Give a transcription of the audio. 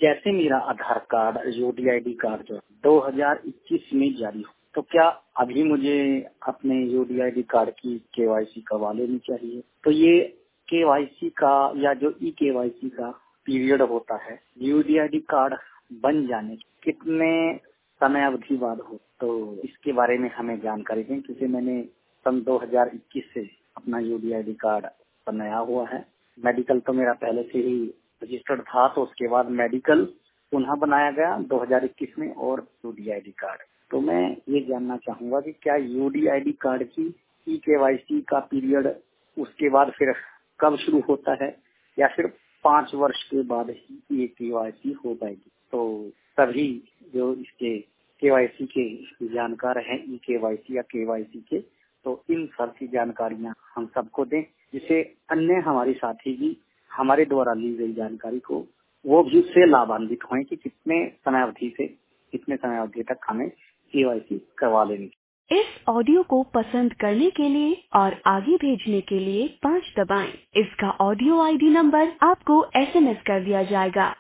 जैसे मेरा आधार card UDID card जो 2021 में जारी हो, तो क्या अभी मुझे अपने यूडीआईडी कार्ड की केवाईसी करवा लेनी चाहिए? तो ये केवाईसी का या जो ई केवाईसी का पीरियड होता है, यूडीआईडी कार्ड बन जाने कितने समय अवधि बाद हो, तो इसके बारे में हमें जानकारी दें, क्योंकि मैंने सन 2021 से अपना यूडीआईडी कार्ड बनाया हुआ है। मेडिकल तो मेरा पहले से ही रजिस्टर्ड था, तो उसके बाद मेडिकल पुनः बनाया गया 2021 में और यूडीआईडी कार्ड। तो मैं ये जानना चाहूंगा कि क्या यूडीआईडी कार्ड की ई केवाईसी का पीरियड उसके बाद फिर कब शुरू होता है, या फिर 5 वर्ष के बाद ही ये केवाईसी हो पाएगी? तो सभी जो इसके केवाईसी के जानकार हैं, ई केवाईसी या केवाईसी के, तो इन सब की जानकारियां हम सबको दें, जिससे अन्य हमारे साथी भी हमारे द्वारा ली गई जानकारी को वो भी उससे लाभान्वित हों कि कितने समय अवधि से कितने समय अवधि तक हमें केवाईसी करवा लेनी। इस ऑडियो को पसंद करने के लिए और आगे भेजने के लिए 5 दबाएं। इसका ऑडियो आईडी नंबर आपको SMS कर दिया जाएगा।